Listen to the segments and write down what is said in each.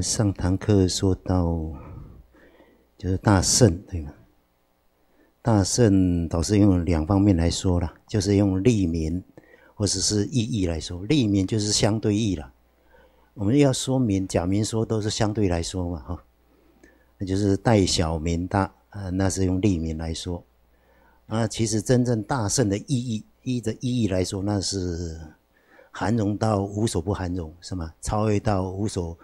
们上堂课说到就是大圣，对吗？大圣导师用两方面来说啦，就是用利民或者是意义来说。利民就是相对义啦，我们要说民假民说都是相对来说嘛，哈，那就是代小民大，那是用利民来说。其实真正大圣的意义来说，那是含容到无所不含容，是吗？超越到无所，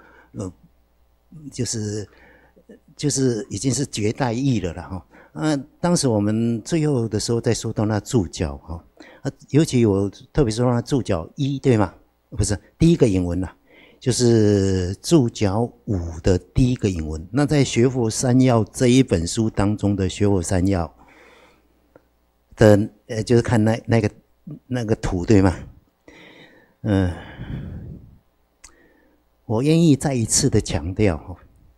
就是已经是绝代义了啦，哈。当时我们最后的时候在说到那注脚，哈，尤其我特别说那注脚一，对吗？不是第一个引文啦，就是注脚5的第一个引文。那在学佛三要这一本书当中的学佛三要的，就是看那个图，对吗？我愿意再一次的强调，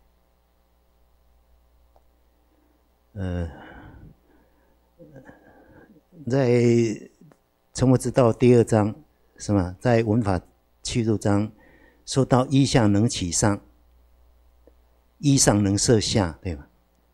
在成佛之道第2章是吗？在文法趣入章说到一相能起上，一上能摄下，对吧？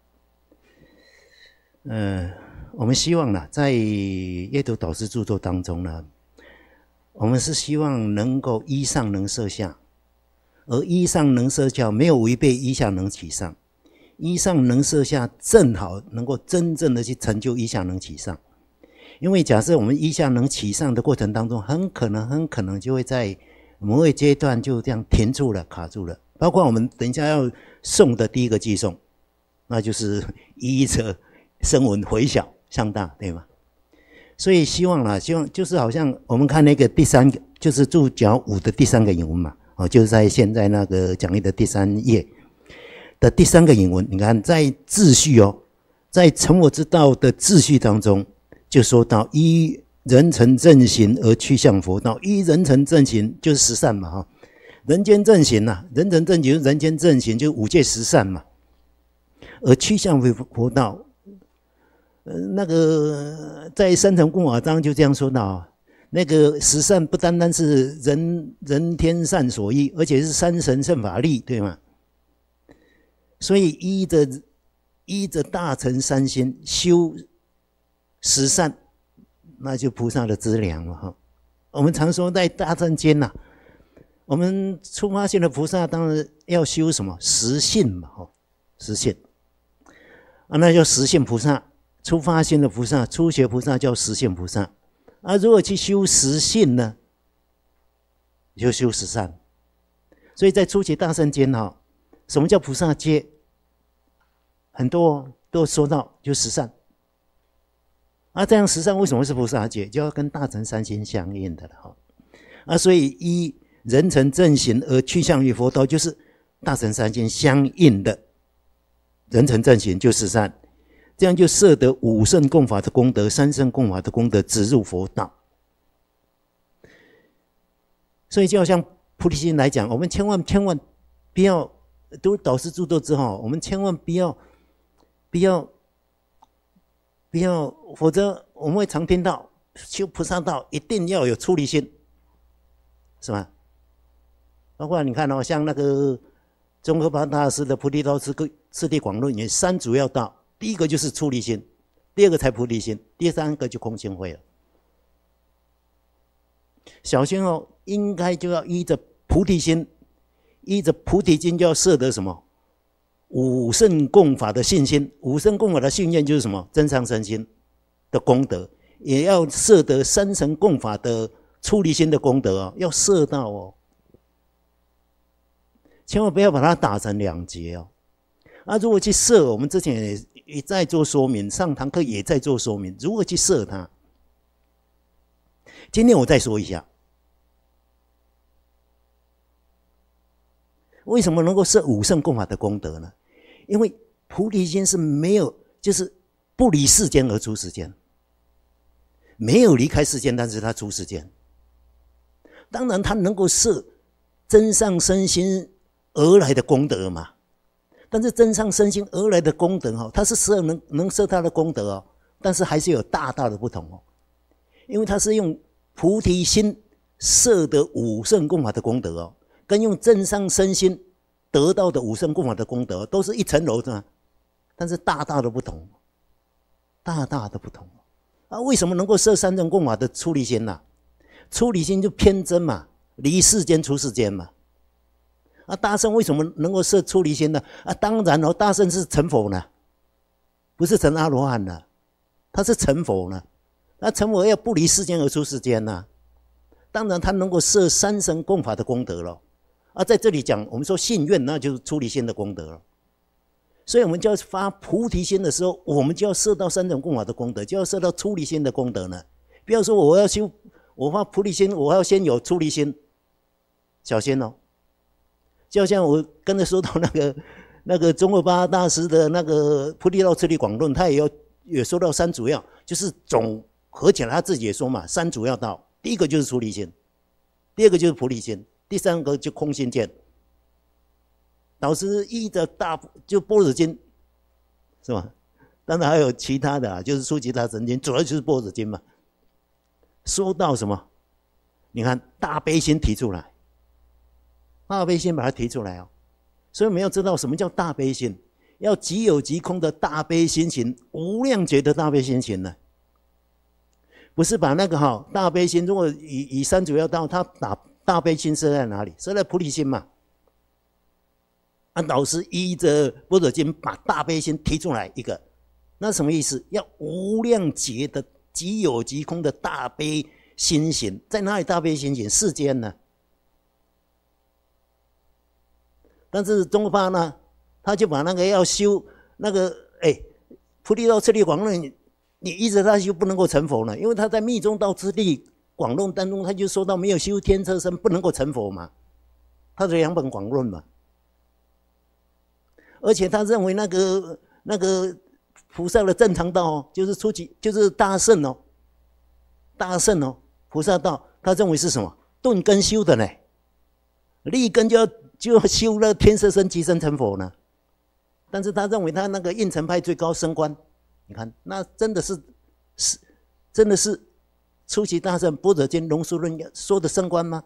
我们希望呢，在阅读导师著作当中呢，我们是希望能够一上能摄下，而一上能摄下没有违背一相能起上，一上能摄下正好能够真正的去成就一相能起上。因为假设我们一相能起上的过程当中，很可能就会在某个阶段就这样停住了，卡住了。包括我们等一下要诵的第一个偈颂，那就是依着声闻回小向大，对吗？所以希望就是好像我们看那个第3个，就是注脚5的第3个引文嘛，就是在现在那个讲义的第3页的第3个引文。你看在秩序在成佛之道的秩序当中，就说到依人成正行而趋向佛道。依人成正行就是十善嘛，哈，人间正行呐，人成正行，人间正行就是5戒10善嘛，而趋向佛道。那个在三乘共法章就这样说到，那个十善不单单是人天善所依，而且是三神圣法力，对吗？所以依着大乘三心修十善，那就菩萨的资粮了哈。我们常说在大乘间呐，我们初发心的菩萨当然要修什么实信嘛，实信那叫实信菩萨。初发心的菩萨，初学菩萨叫实信菩萨。如果去修实信呢，就修十善。所以在初学大乘间什么叫菩萨戒？很多都说到就十善。这样十善为什么是菩萨戒？就要跟大乘三心相应的了所以依人成正行而趋向于佛道，就是大乘三心相应的人成正行就十善。这样就摄得5圣共法的功德，3圣共法的功德，直入佛道。所以就好像菩提心来讲，我们千万不要读导师著作之后，我们千万不要，否则我们会常听到修菩萨道一定要有出离心，是吧？包括你看像那个宗喀巴大师的《菩提道次第广论》也3主要道。第一个就是出离心，第2个才菩提心，第3个就空性慧了。小心应该就要依着菩提心，依着菩提心就要摄得什么5圣共法的信心，5圣共法的信念就是什么真上身心的功德，也要摄得3乘共法的出离心的功德要摄到千万不要把它打成2截如果去摄，我们之前也在做说明，上堂课也在做说明，如何去摄它。今天我再说一下，为什么能够摄5圣共法的功德呢？因为菩提心是没有，就是不离世间而出世间，没有离开世间，但是他出世间。当然他能够摄真上身心而来的功德嘛。但是真上身心而来的功德它是能摄他的功德但是还是有大的不同因为他是用菩提心摄得5圣共法的功德跟用真上身心得到的5圣供法的功德都是一层楼的，但是大大的不同，大大的不同啊！为什么能够摄3乘供法的出离心呢？出离心就偏真嘛，离世间出世间嘛。啊，大圣为什么能够摄出离心呢？啊，当然哦，大圣是成佛呢，不是成阿罗汉呢，他是成佛呢。那成佛要不离世间而出世间呢，当然他能够摄3乘供法的功德了。啊，在这里讲，我们说信愿，那就是出离心的功德了。所以我们就要发菩提心的时候，我们就要摄到3乘供法的功德，就要摄到出离心的功德呢。不要说我要修，我发菩提心，我要先有出离心，小心哦。就像我刚才说到那个宗喀巴大师的那个《菩提道次第广论》，他也说到3主要，就是总合起来他自己也说嘛，3主要道，第一个就是出离心，第二个就是菩提心，第3个就空心见。导师依着就般若经是吧？当然还有其他的就是出其他神经，主要就是般若经嘛。说到什么？你看大悲心提出来。大悲心把它提出来哦，所以我们要知道什么叫大悲心，要即有即空的大悲心行，无量劫的大悲心行呢，不是把那个大悲心，如果以3主要道，他把大悲心设在哪里？设在菩提心嘛。导师依着般若经把大悲心提出来一个，那什么意思？要无量劫的即有即空的大悲心行，在哪里大悲心行？世间呢？但是宗喀巴呢，他就把那个要修那个菩提道次第广论，你依着他修不能够成佛呢，因为他在密宗道次第广论当中，他就说到没有修天车身不能够成佛嘛，他的2本广论嘛。而且他认为那个菩萨的正常道就是大圣哦，大圣哦，菩萨道，他认为是什么？顿根修的呢，立根就要修了天色身即身成佛呢。但是他认为他那个应成派最高升观，你看那真的是出其大圣般若经龙树论说的升观吗？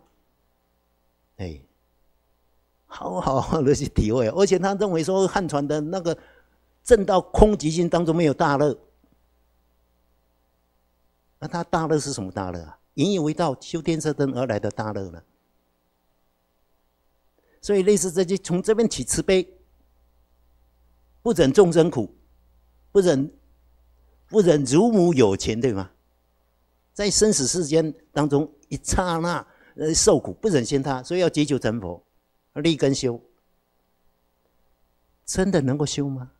好好的去体会。而且他认为说汉传的那个正道空寂心当中没有大乐，那他大乐是什么大乐啊？引以为道修天色灯而来的大乐呢？所以类似这些，从这边起慈悲，不忍众生苦，不忍乳母有情，对吗？在生死世间当中一刹那受苦，不忍心他，所以要急求成佛，立根修。真的能够修吗？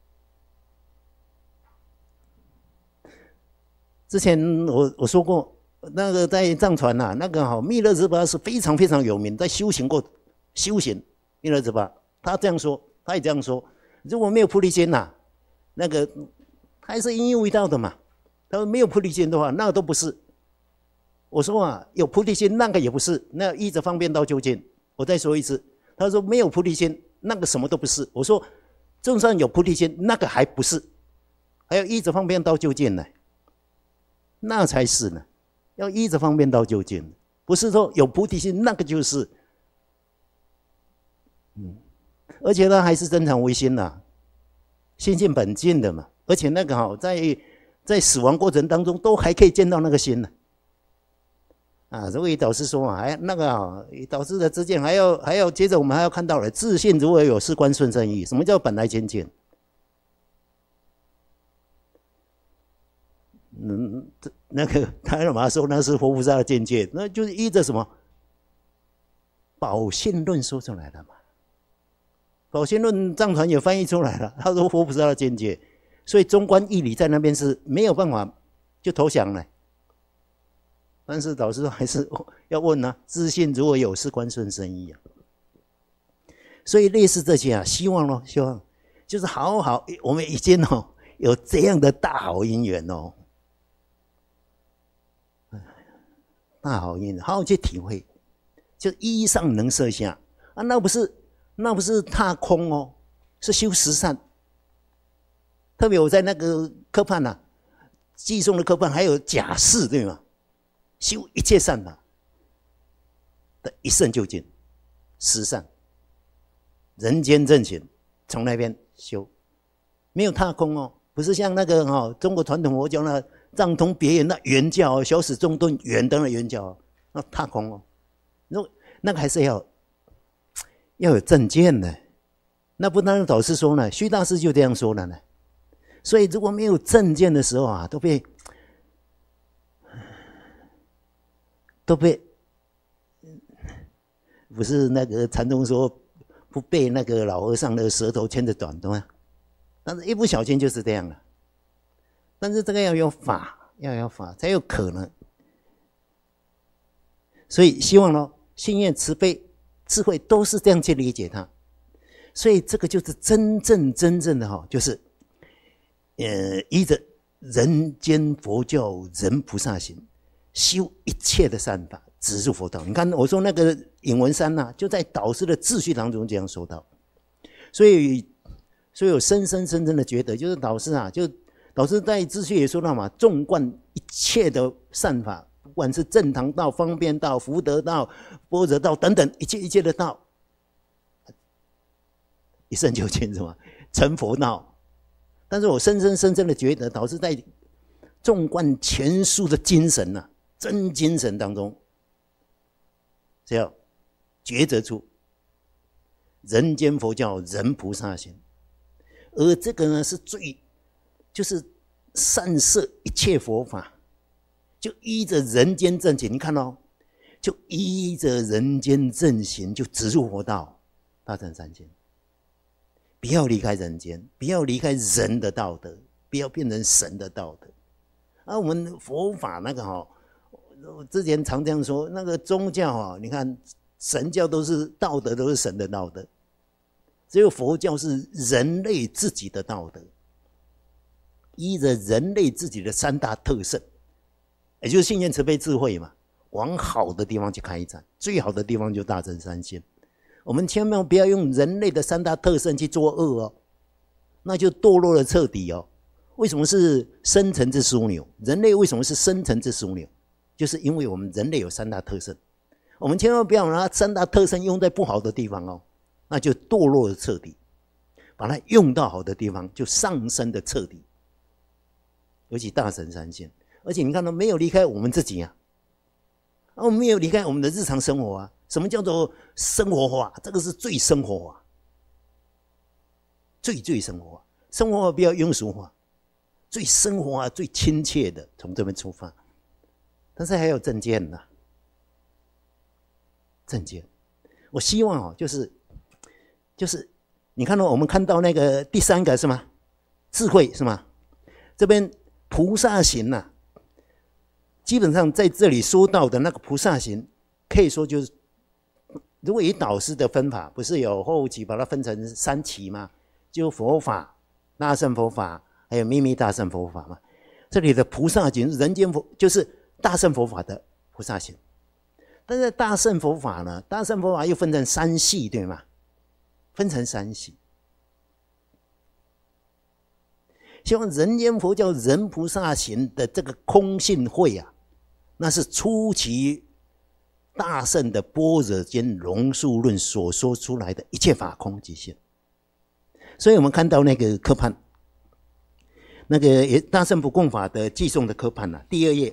之前我说过，那个在藏传那个密勒日巴是非常非常有名，在修行密勒日巴，他这样说，他也这样说，如果没有菩提心那个还是因为道的嘛。他说没有菩提心的话，那个都不是。我说有菩提心那个也不是，那依着方便道究竟。我再说一次，他说没有菩提心，那个什么都不是。我说就算有菩提心，那个还不是，还要依着方便道究竟呢，那才是呢。要依着方便道究竟，不是说有菩提心那个就是。而且他还是真常唯心心性本净的嘛。而且那个在死亡过程当中都还可以见到那个心呢。所以导师说那个导师的知见还要接着我们还要看到了自信如何有事观顺胜义。什么叫本来清净？那个他干嘛说那是佛菩萨的见解？那就是依着什么宝性论说出来的嘛。宝性论藏传也翻译出来了，他说佛菩萨的见解，所以中观义理在那边是没有办法就投降了。但是导师还是要问自信如何有事观顺胜义所以类似这些希望就是好我们已经有这样的大好因缘大好因缘，好好去体会，就依上能摄下那不是踏空是修十善。特别我在那个科判寄送的科判还有假释，对吗？修一切善法的一圣究竟，十善。 人间正行，从那边修，没有踏空哦，不是像那个中国传统佛教那藏通别圆那圆教小始中顿圆的那圆教那踏空哦，那个还是要有正见的。那不但导师说呢，虚大师就这样说了呢。所以如果没有正见的时候啊，都被不是那个禅宗说不被那个老和尚的舌头牵着短的吗？但是一不小心就是这样了。但是这个要有法，要有法才有可能。所以希望咯，信愿、慈悲、智慧都是这样去理解它。所以这个就是真正的就是依着人间佛教人菩萨行，修一切的善法，直入佛道。你看我说那个引文3啊，就在导师的秩序当中这样说到。所以我深的觉得，就是导师啊，就导师在秩序也说到嘛，纵观一切的善法，不管是正堂道、方便道、福德道、般若道等等，一切的道，一生就进什么成佛道。但是我深的觉得，导师在纵观全书的精神啊，真精神当中，是要抉择出人间佛教人菩萨行，而这个呢是就是散摄一切佛法，就依着人间正行。你看哦，就依着人间正行，就直入佛道，大乘三千。不要离开人间，不要离开人的道德，不要变成神的道德。我们佛法那个我之前常这样说，那个宗教你看神教都是道德，都是神的道德，只有佛教是人类自己的道德，依着人类自己的3大特色，也就是信愿、慈悲、智慧嘛，往好的地方去开展，最好的地方就大乘三千。我们千万不要用人类的3大特性去作恶哦，那就堕落了彻底哦。为什么是深层之枢纽？人类为什么是深层之枢纽？就是因为我们人类有3大特性，我们千万不要拿3大特性用在不好的地方哦，那就堕落了彻底。把它用到好的地方，就上升的彻底。尤其大乘三千，而且你看到没有离开我们自己啊，我们没有离开我们的日常生活啊。什么叫做生活化？这个是最生活化，最生活化。生活化不要庸俗化，最生活化、最亲切的，从这边出发。但是还有正见呐，正见。我希望就是你看到我们看到那个第3个是吗？智慧是吗？这边菩萨行啊，基本上在这里说到的那个菩萨行，可以说就是。如果以导师的分法，不是有后期把它分成3期吗？就佛法、大乘佛法，还有秘密大乘佛法嘛。这里的菩萨行，人间佛就是大乘佛法的菩萨行。但是大乘佛法呢，大乘佛法又分成3系，对吗？分成3系。希望人间佛教人菩萨行的这个空性慧啊，那是初期大乘的般若间龙树论所说出来的一切法空即现。所以我们看到那个科判，那个大乘不共法的寄送的科判第2页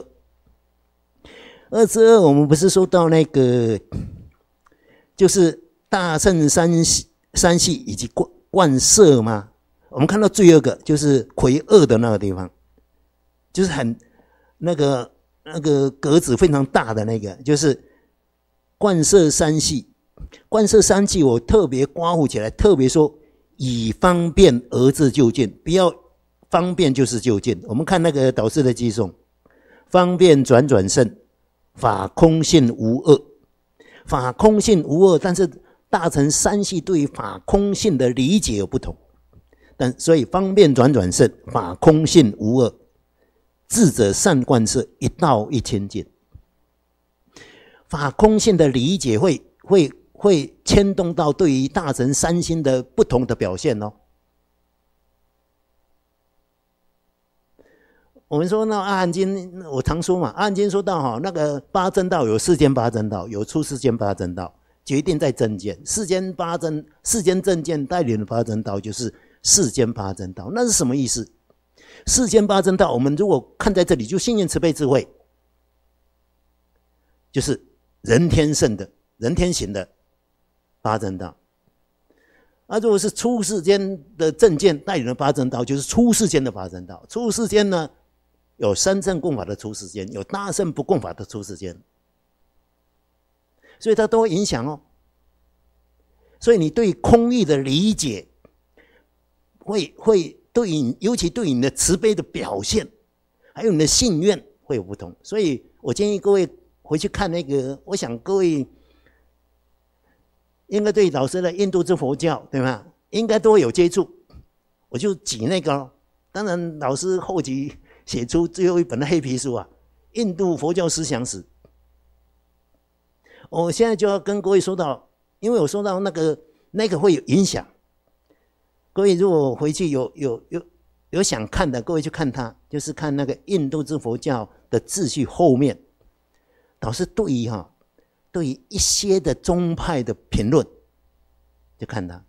2之2，我们不是说到那个就是大乘三系以及观摄吗？我们看到最后一个就是魁2的那个地方，就是很那个格子非常大的那个，就是观摄3系。观摄3系我特别刮胡起来，特别说以方便而至究竟，不要方便就是究竟。我们看那个导师的寄送，方便转胜，法空性无二，法空性无二，但是大乘3系对于法空性的理解有不同。所以方便转胜，法空性无二，智者善观摄，一道一千境。法空性的理解会牵动到对于大乘3心的不同的表现哦。我们说那阿含经，我常说嘛，阿含经说到那个8真道有世间8真道，有出世间8真道， 决定在正见。世间正见带领的八正道就是世间八正道。那是什么意思？世间八正道，我们如果看在这里，就信愿慈悲智慧，就是人天圣的、人天行的八正道。如果是出世间的正见带领的八正道，就是出世间的八正道。出世间呢，有三乘共法的出世间，有大乘不共法的出世间，所以它都会影响哦。所以你对空义的理解，会对你，尤其对你的慈悲的表现，还有你的信愿会有不同。所以我建议各位回去看那个，我想各位应该对老师的印度之佛教，对吗？应该都会有接触。我就举那个咯，当然老师后期写出最后一本的黑皮书啊，《印度佛教思想史》。我现在就要跟各位说到，因为我说到那个会有影响。各位如果回去有想看的，各位去看它，就是看那个印度之佛教的秩序后面，老师对于一些的宗派的评论，就看它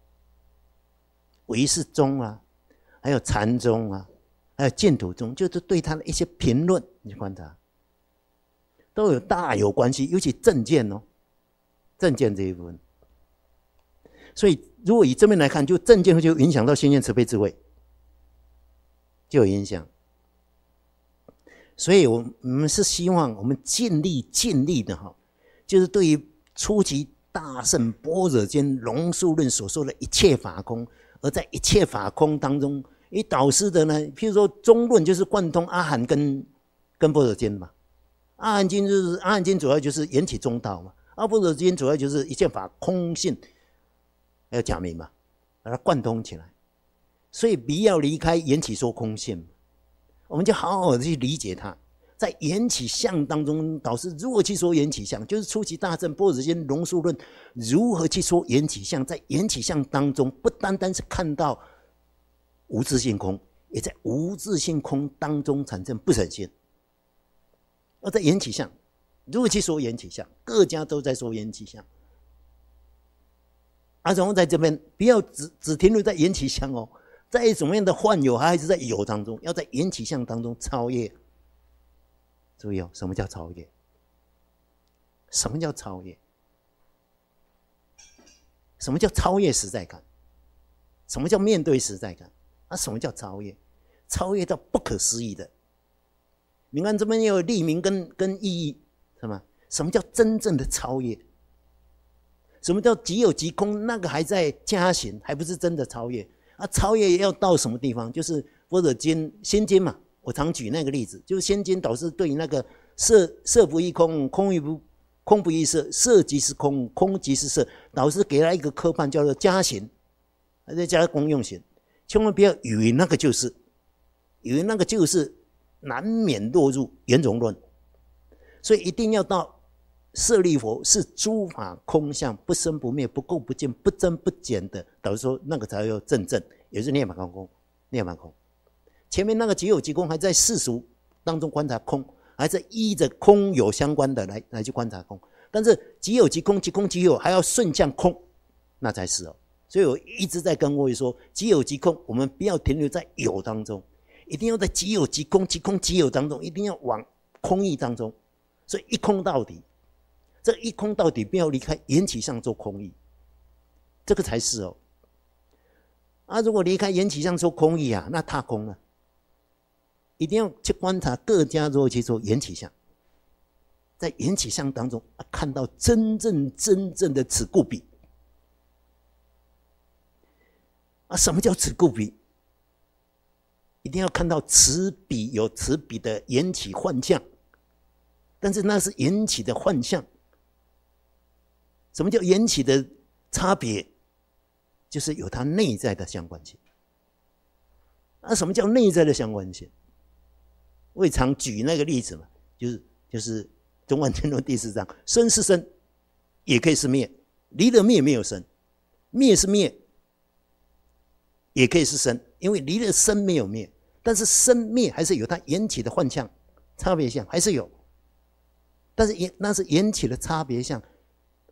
唯识宗啊，还有禅宗啊，还有净土宗，就是对他的一些评论，你去观察，都大有关系，尤其正见哦，正见这一部分。所以如果以这边来看，就正见就影响到信愿慈悲智慧，就有影响。所以我们是希望我们尽力的就是对于初期大乘般若经龙树论所说的一切法空，而在一切法空当中，以导师的呢，譬如说中论就是贯通阿含跟般若经嘛，阿含经主要就是缘起中道嘛，般若经主要就是一切法空性，还有假名嘛，把它贯通起来。所以不要离开缘起说空性，我们就好好的去理解它。在缘起相当中，导师如何去说缘起相，就是初期大乘般若经龙树论如何去说缘起相。在缘起相当中，不单单是看到无自性空，也在无自性空当中产生不生性。而在缘起相如何去说缘起相，各家都在说缘起相。然后在这边不要只停留在缘起相哦，在什么样的幻有还是在有当中，要在缘起相当中超越。注意哦，什么叫超越？什么叫超越？什么叫超越实在感？什么叫面对实在感？什么叫超越？超越到不可思议的。你看这边也有立名跟意义，是吗？什么叫真正的超越？什么叫即有即空？那个还在加行，还不是真的超越。超越要到什么地方？就是般若经心经嘛。我常举那个例子，就是先经导师对于那个色不异空，空不异色，色即是空，空即是色，导师给他一个科判叫做加行，再加功用行。千万不要以为那个就是，以为那个就是难免落入圆融论。所以一定要到舍利佛是诸法空相，不生不灭，不垢不净，不增不减的。导师说那个才有正，也是涅槃空，涅槃空。前面那个即有即空还在世俗当中观察空，还是依着空有相关的来去观察空，但是即有即空，即空即有，还要顺向空，那才是哦。所以我一直在跟各位说，即有即空，我们不要停留在有当中，一定要在即有即空，即空即有当中，一定要往空义当中。所以一空到底，这一空到底不要离开缘起相做空义，这个才是哦。如果离开缘起相做空义那踏空了。一定要去观察各家如何去做缘起相，在缘起相当中看到真正的此故彼。什么叫此故彼？一定要看到此彼有此彼的缘起幻象，但是那是缘起的幻象。什么叫缘起的差别？就是有它内在的相关性。什么叫内在的相关性？我也常举那个例子嘛，就是中观经论第4章，生是生，也可以是灭，离了灭没有生，灭是灭，也可以是生，因为离了生没有灭，但是生灭还是有它缘起的幻象，差别相还是有，但是那是缘起的差别相，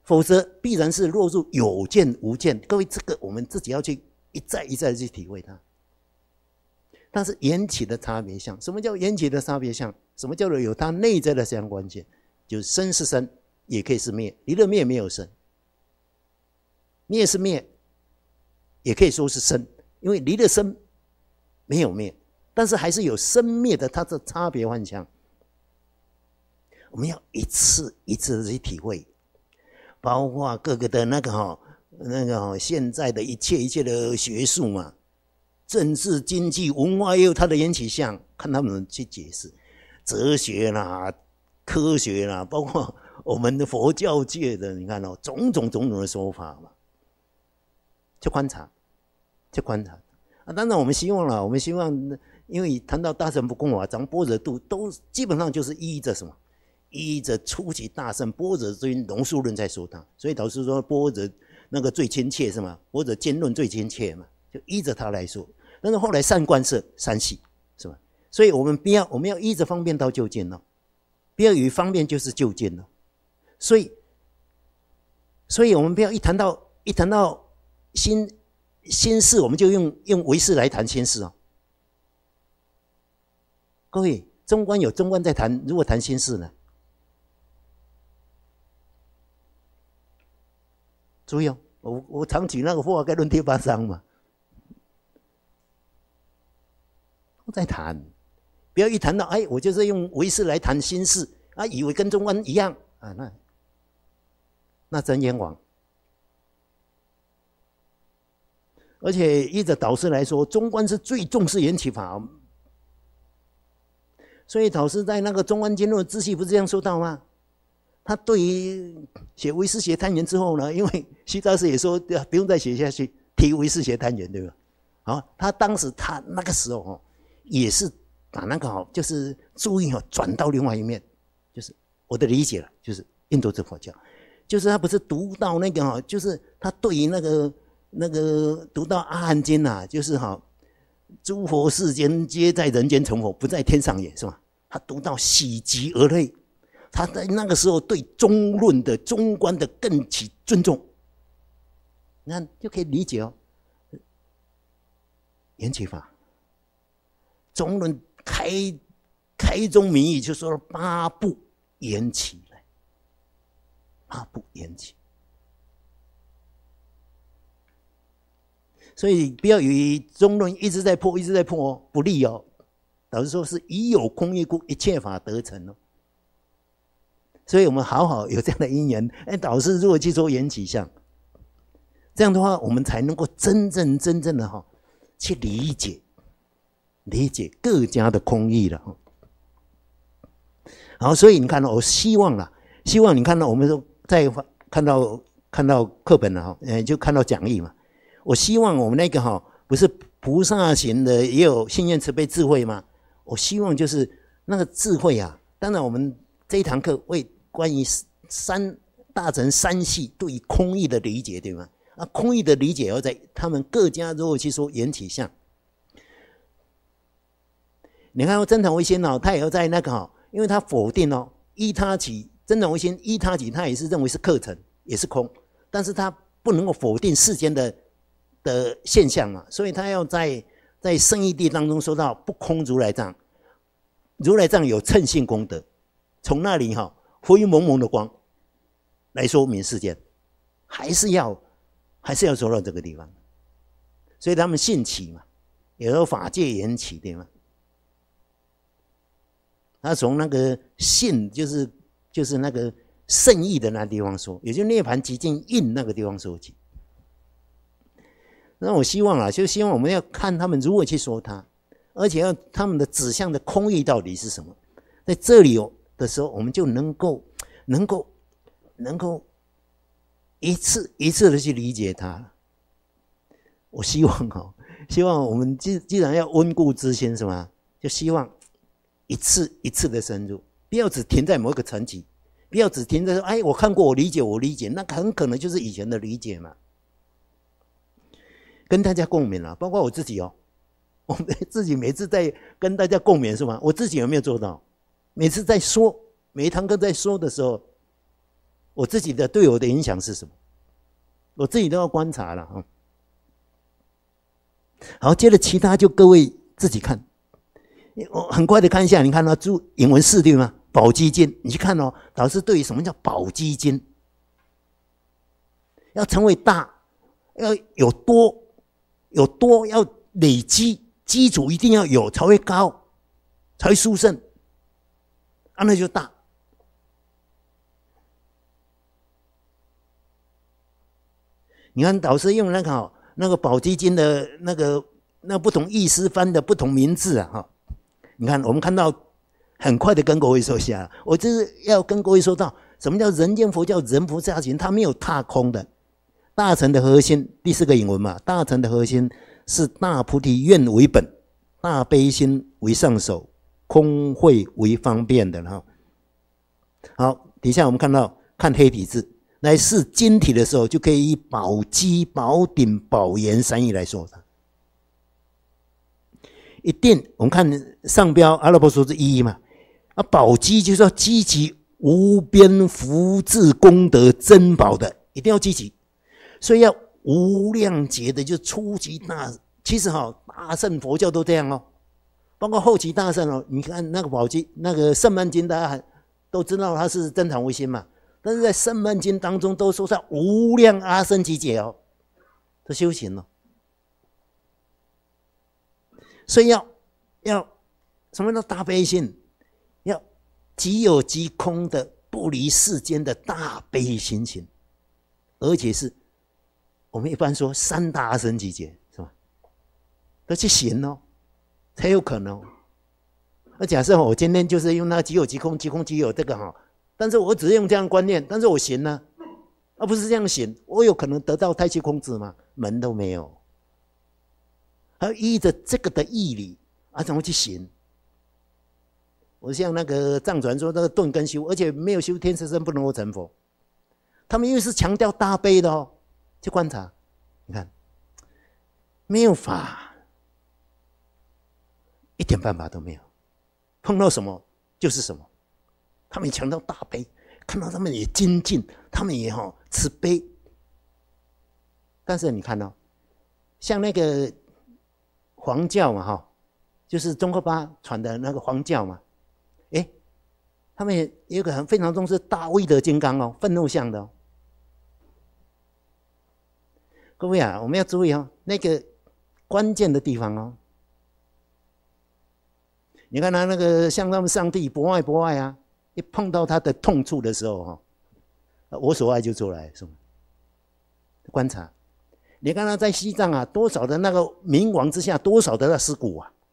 否则必然是落入有见无见。各位，这个我们自己要去一再一再的去体会它。它是缘起的差别相。什么叫缘起的差别相？什么叫做有它内在的相关性？就是生是生，也可以是灭。离了灭没有生，灭是灭，也可以说是生，因为离了生没有灭，但是还是有生灭的它的差别幻象。我们要一次一次的去体会，包括各个的那个现在的一切的学术嘛，政治、经济、文化也有它的缘起相，看他们去解释。哲学啦、科学啦，包括我们的佛教界的，你看种种的说法嘛，去观察啊。当然，我们希望，因为谈到大乘不共法，咱般若度都基本上就是依着什么？依着初级大乘般若经龙树论在说它，所以导师说般若那个最亲切是吗？般若经论最亲切嘛，就依着它来说。但是后来善观是三系，是吧？所以我们要依着方便到究竟了，不要以为方便就是究竟了。所以我们不要一谈到心事，我们就用唯识来谈心事哦。各位，中观有中观在谈，如果谈心事呢？注意哦，我常举那个霍华盖论贴巴商嘛，都在谈，不要一谈到我就是用唯识来谈心事啊，以为跟中观一样啊，那真冤枉。而且依着导师来说，中观是最重视缘起法，所以导师在那个中观经论自序不是这样说到吗？他对于写唯识学单元之后呢，因为徐大师也说不用再写下去，提唯识学单元，对吧？他当时他那个时候也是把那个就是注意转到另外一面，就是我的理解了，就是印度之佛教，就是他不是读到那个就是他对于那个读到阿含经啊，就是诸佛世间皆在人间成佛，不在天上也，是吧？他读到喜极而泪。他在那个时候对中论的中观的更起尊重，你看就可以理解缘起法。中论开宗明义就说了八部缘起来，八部缘起。所以不要以为中论一直在破不利哦。导师说是以有空义故，一切法得成哦。所以我们好好有这样的因缘，导师如果去做缘起相，这样的话，我们才能够真正的去理解各家的空义了。好，所以你看我希望你看到我们说在看到课本了就看到讲义嘛。我希望我们那个不是菩萨行的也有信愿慈悲智慧吗？我希望就是那个智慧啊。当然我们这一堂课为关于大乘三系对于空义的理解，对吗？空义的理解要在他们各家如果去说缘起相，你看真堂唯心他也要在那个因为他否定依他起真堂唯心依他起，他也是认为是课程也是空，但是他不能够否定世间的现象嘛，所以他要在圣义谛当中说到不空如来藏，如来藏有称性功德，从那里灰蒙蒙的光来说明世间，还是要说到这个地方。所以他们信起嘛，有时候法界缘起，对吗？他从那个信就是那个圣义的那地方说，也就是涅槃极尽印那个地方说起。那我希望就希望我们要看他们如何去说它，而且要他们的指向的空义到底是什么，在这里的时候，我们就能够一次一次的去理解它。我希望我们既然要温故知新，是吗？就希望一次一次的深入，不要只停在某一个层级，不要只停在说我看过我理解，那很可能就是以前的理解嘛。跟大家共勉包括我自己我们自己每次在跟大家共勉，是吗？我自己有没有做到？每次在说每一堂课在说的时候， 我自己的对我的影响是什么？我自己都要观察了啊。好，接着其他就各位自己看。我很快的看一下，你看到注引文4对吗？宝积金，你去看哦。老师对于什么叫宝积金，要成为大，要有多要累积，基础一定要有才会高，才会殊胜，啊，那就大。你看导师用那个宝积金的那不同译师翻的不同名字啊哈，你看我们看到很快的跟各位说一下，我就是要跟各位说到什么叫人间佛教人菩萨行，它没有踏空的。大乘的核心，第4个引文嘛，大乘的核心是大菩提愿为本，大悲心为上首，空慧为方便的哈。好，底下我们看黑体字。来试晶体的时候，就可以以宝积、宝顶、宝岩3义来说它。一定，我们看上标阿拉伯数字1嘛，啊，宝积就是要积极无边福智功德珍宝的，一定要积极，所以要无量劫的，就初级大。其实大乘佛教都这样哦，包括后期大乘哦，你看那个宝积、那个圣曼经，大家都知道它是真常唯心嘛。但是在圣曼经当中都说上无量阿僧祇劫哦，这修行哦。所以要什么叫大悲心？要即有即空的不离世间的大悲心情，而且是我们一般说3大阿僧祇劫是吧？都去行哦，才有可能。那假设我今天就是用那即有即空，即空即有这个哈。但是我只是用这样的观念，但是我行呢，而不是这样行，我有可能得到太虚空智吗？门都没有。还要依着这个的义理啊，怎么去行？我像那个藏传说那个顿根修，而且没有修天师身不能够成佛，他们又是强调大悲的哦。去观察，你看没有法，一点办法都没有，碰到什么就是什么。他们也强调大悲，看到他们也精进，他们也慈悲。但是你看像那个黄教嘛就是宗喀巴传的那个黄教嘛，他们也有一个非常重视大威德金刚哦，愤怒相的哦。各位啊，我们要注意那个关键的地方哦。你看他那个像他们上帝博爱啊。一碰到他的痛处的时候我所爱就出来，是吗？观察，你看他在西藏啊，多少的那个明王之下，多少的那尸骨啊！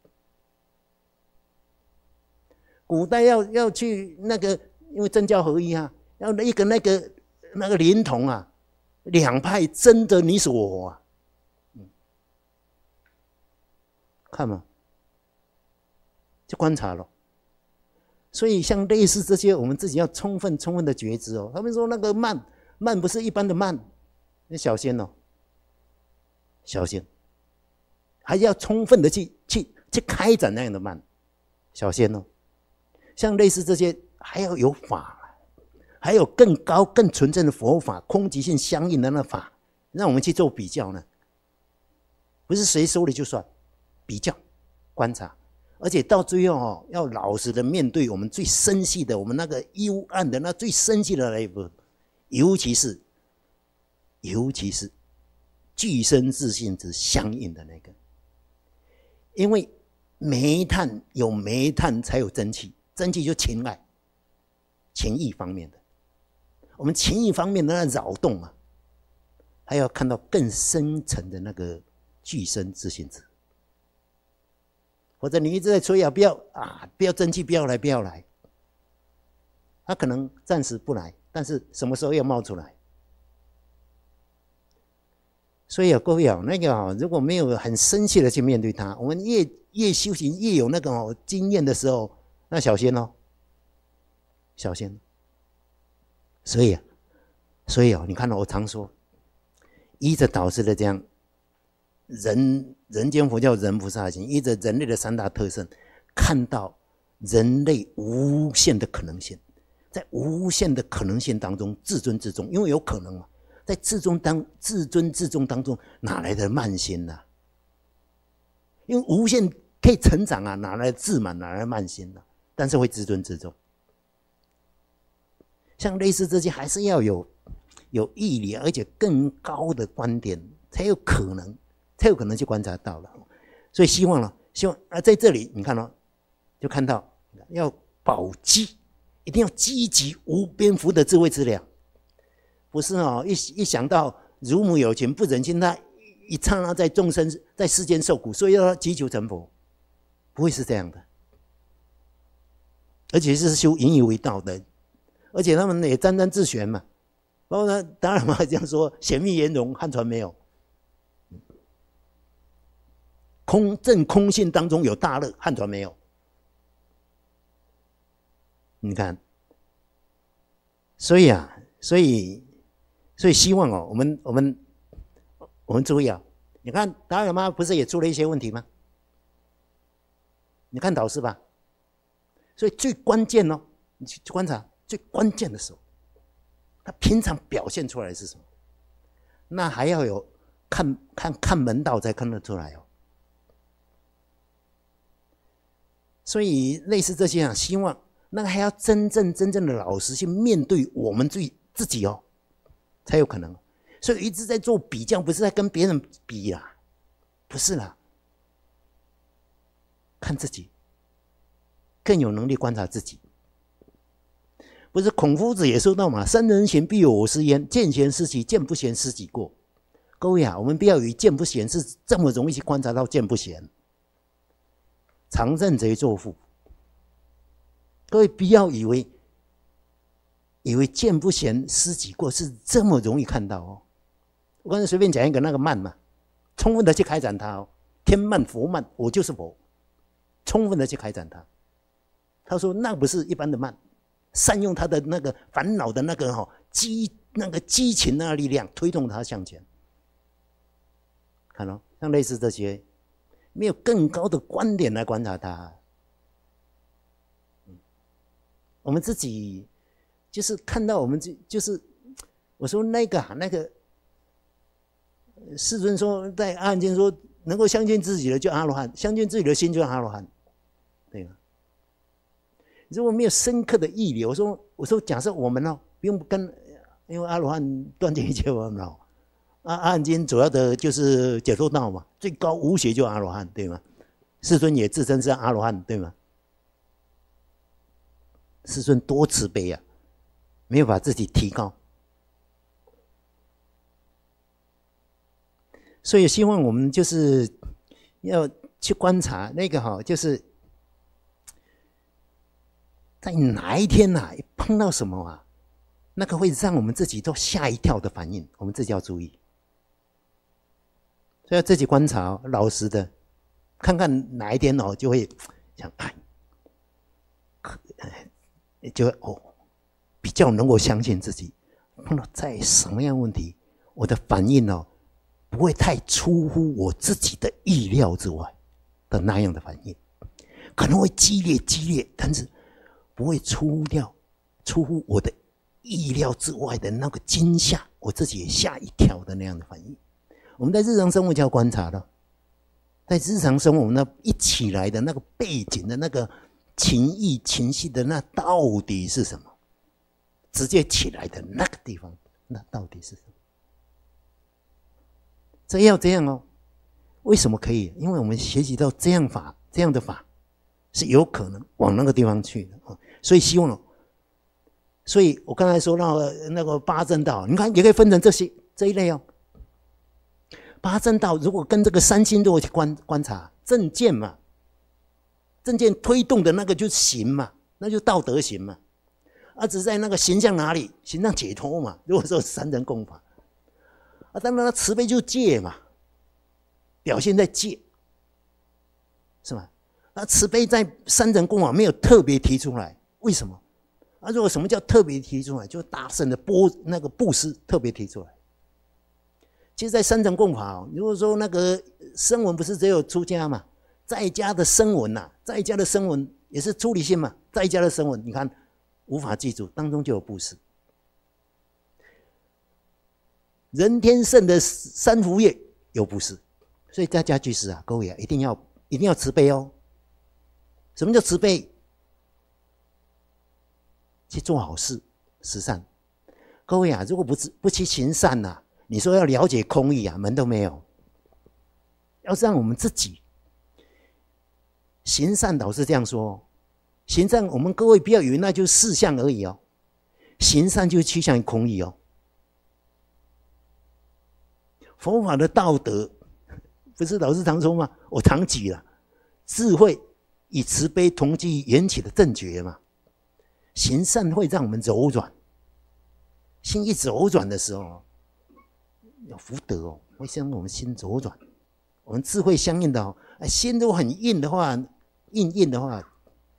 古代要去那个，因为政教合一啊，要一个那个灵童啊，两派争得你死我活啊！看嘛，就观察咯。所以像类似这些，我们自己要充分的觉知哦。他们说那个慢不是一般的慢，你小心哦，小心，还要充分的去开展那样的慢，小心哦。像类似这些，还要有法，还有更高更纯正的佛法，空即性相应的那法，让我们去做比较呢。不是谁说了就算，比较观察。而且到最后要老实的面对我们最深细的，我们那个幽暗的那最深细的那一部分，尤其是具身自性之相应的那个。因为煤炭有煤炭才有真气，真气就情爱、情意方面的。我们情意方面的那扰动啊，还要看到更深层的那个具身自性之。或者你一直在催不要争气，不要来，他可能暂时不来，但是什么时候要冒出来？所以各位那个如果没有很深切的去面对它，我们越修行越有那个经验的时候，那小心哦，小心。所以你看我常说，依着导师的这样。人间佛教人菩萨行，依着人类的3大特性，看到人类无限的可能性， 在无限的可能性当中自尊自重，因为有可能嘛，在自尊自重当中哪来的慢心呢？因为无限可以成长啊，哪来的自满，哪来的慢心呢？但是会自尊自重。像类似这些，还是要有毅力，而且更高的观点，才有可能去观察到了。所以希望在这里你看到，就看到要保积，一定要积极无边幅的智慧之量，不是一想到乳母有情不忍心他一刹那在众生在世间受苦，所以要他急求成佛，不会是这样的。而且是修引以为道的，而且他们也沾沾自喜嘛。包括达赖喇嘛这样说：显密圆融，汉传没有；正空性当中有大乐，汉传没有。你看，所以希望我们注意啊！你看达赖喇嘛不是也出了一些问题吗？你看导师吧。所以最关键你去观察最关键的时候，他平常表现出来是什么？那还要有看门道才看得出来。所以类似这些希望那个还要真正的老实去面对我们自己才有可能。所以一直在做比较，不是在跟别人比啦，不是啦，看自己。更有能力观察自己，不是孔夫子也说到嘛？三人行必有我师焉，见贤思齐，见不贤思己过。各位我们不要以为见不贤是这么容易去观察到见不贤。常认贼作父，各位不要以为见不贤思己过是这么容易看到我刚才随便讲一个那个慢嘛，充分的去开展它天慢佛慢，我就是佛，充分的去开展它。他说那不是一般的慢，善用他的那个烦恼的那个激情的力量推动他向前。看到像类似这些，没有更高的观点来观察他。我们自己就是看到我们就是我说那个世尊说在阿含经说，能够相信自己的就阿罗汉，相信自己的心就阿罗汉，对吗？如果没有深刻的义理，我说假设我们不用跟，因为阿罗汉断尽一切烦恼，阿含经主要的就是解脱道嘛，最高无邪就阿罗汉，对吗？世尊也自称是阿罗汉，对吗？世尊多慈悲没有把自己提高，所以希望我们就是要去观察那个就是在哪一天碰到什么那个会让我们自己都吓一跳的反应，我们自己要注意。所以要自己观察老实的看看哪一天就会想就会比较能够相信自己，碰到在什么样的问题，我的反应不会太出乎我自己的意料之外的那样的反应，可能会激烈，但是不会出乎我的意料之外的那个惊吓，我自己也吓一跳的那样的反应。我们在日常生活就要观察了，在日常生活我们一起来的那个背景的那个情意情绪的那到底是什么？直接起来的那个地方，那到底是什么？这要这样为什么可以？因为我们学习到这样的法是有可能往那个地方去的所以希望所以我刚才说到那个八正道，你看也可以分成这一类八正道如果跟这个三心如果去观察正见嘛，正见推动的那个就是行嘛，那就是道德行嘛。只在那个行向哪里？行向解脱嘛。如果说三人共法当然慈悲就戒嘛，表现在戒，是吧？慈悲在三人共法没有特别提出来，为什么？如果什么叫特别提出来，就大圣的布施特别提出来。其实在三人共法如果说那个声闻不是只有出家嘛，在家的声闻在家的声闻也是出离心嘛，在家的声闻你看无法记住，当中就有布施。人天圣的三福业有布施，所以在家居士啊，各位啊，一定要慈悲哦。什么叫慈悲？去做好事，十善。各位啊，如果不去行善啊，你说要了解空义啊，门都没有。要是让我们自己行善，导师这样说，行善，我们各位不要以为那就是事项而已哦，行善就是趋向于空义哦。佛法的道德，不是老师常说吗？我常举了，智慧与慈悲同居缘起的正觉嘛。行善会让我们柔软，心一柔软的时候，有福德哦，会让我们心柔软。我们智慧相应的哦，心如果很硬的话，硬的话，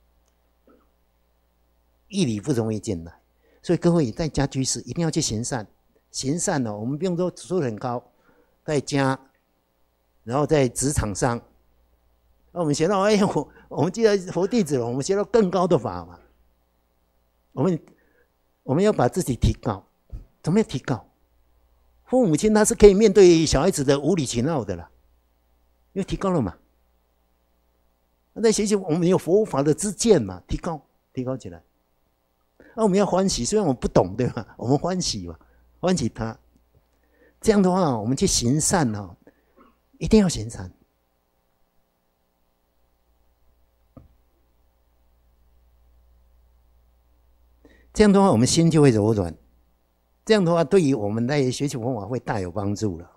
义理不容易进来。所以各位在家居士一定要去行善，行善哦，我们不用说很高。在家，然后在职场上，我们学到，我们既然佛弟子了，我们学到更高的法嘛。我们要把自己提高，怎么样提高？父母亲他是可以面对小孩子的无理取闹的啦，因为提高了嘛。在学习我们有佛法的知见嘛，提高起来。我们要欢喜，虽然我们不懂，对吧？我们欢喜嘛，欢喜他。这样的话，我们去行善哦，一定要行善。这样的话，我们心就会柔软。这样的话，对于我们在学习佛法会大有帮助了。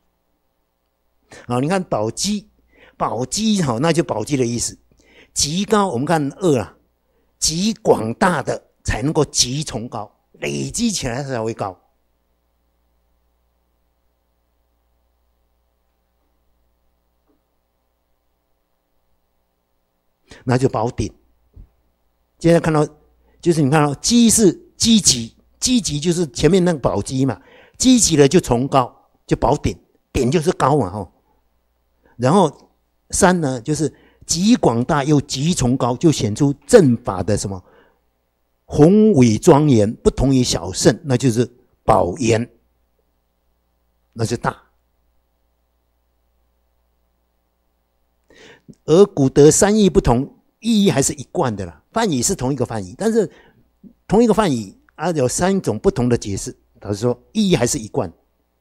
好，你看宝积好，那就宝积的意思。极高，我们看恶啊，极广大的才能够极崇高，累积起来才会高。那就宝顶。现在看到，就是你看到积是积极，积极就是前面那个宝积嘛，积极的就崇高，就宝顶，顶就是高嘛吼。然后山呢，就是极广大又极崇高，就显出正法的什么宏伟庄严，不同于小圣，那就是宝严，那是大。而古德三义不同，意义还是一贯的啦。梵语是同一个梵语，但是同一个梵语啊，有三种不同的解释。他说意义还是一贯，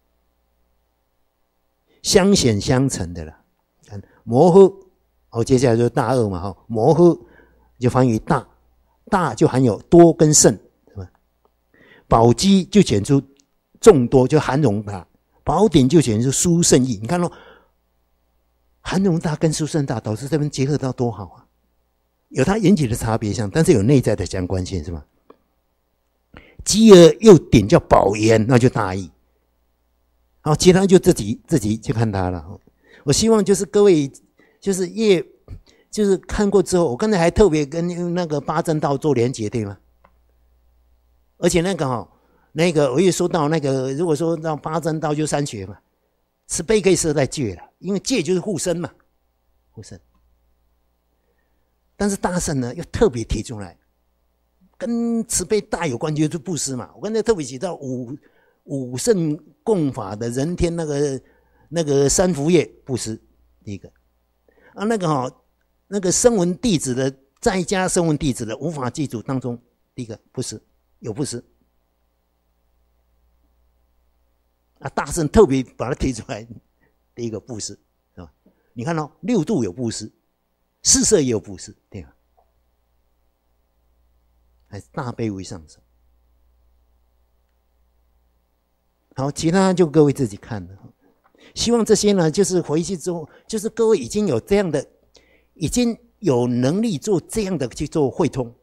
相显相成的啦。模糊，接下来就是大恶嘛，模糊就翻译大，大就含有多跟甚，是吧？宝积就显出众多，就含容它；宝顶就显出殊胜义。你看咯，含容大跟殊胜大，导致这边结合到多好啊！有它引起的差别相，但是有内在的相关性，是吧？积而又顶叫宝严，那就大义。好，其他就自己去看它了。我希望就是各位，就是看过之后，我刚才还特别跟那个八正道做连结，对吗？而且那个我也说到那个，如果说到八正道就三学嘛，慈悲可以设在戒了，因为戒就是护身嘛，护身。但是大圣呢，又特别提出来，跟慈悲大有关，就是布施嘛。我刚才特别提到五圣共法的人天那个三福业布施，第一个啊，那个声闻弟子的在家声闻弟子的无法记住当中，第一个布施有布施啊，大圣特别把它提出来，第一个布施是吧？你看哦，六度有布施，四摄也有布施，对吧？还是大悲为上首。好，其他就各位自己看了。希望这些呢，就是回去之后，就是各位已经有这样的，已经有能力做这样的去做汇通，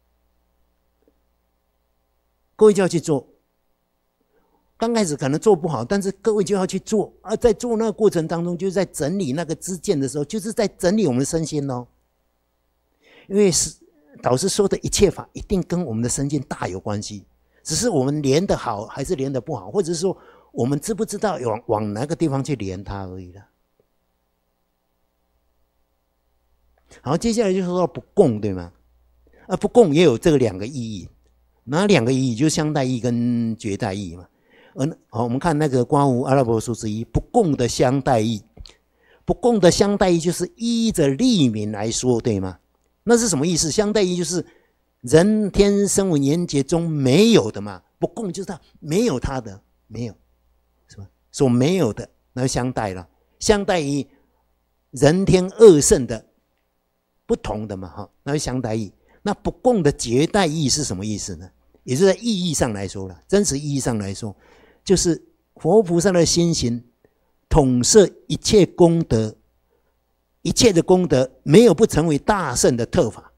各位就要去做。刚开始可能做不好，但是各位就要去做啊！在做那个过程当中，就是在整理那个知见的时候，就是在整理我们的身心哦。因为导师说的一切法，一定跟我们的身心大有关系，只是我们连得好还是连得不好，或者是说我们知不知道往哪个地方去连它而已了。好，接下来就说到不共，对吗？ 不共也有这个两个意义，哪两个意义？就是相待义跟绝代义嘛。我们看那个刮胡阿拉伯数之一，不共的相待义，不共的相待义就是依着例名来说，对吗？那是什么意思？相待义就是人天声闻缘觉中没有的嘛，不共就是他没有他的，没有，是吧？所没有的，那就相待了，相待于人天二圣的不同的嘛，哈，那就相待义。那不共的绝代义是什么意思呢？也就是在意义上来说了，真实意义上来说，就是佛菩萨的心行统摄一切功德，一切的功德没有不成为大圣的特法。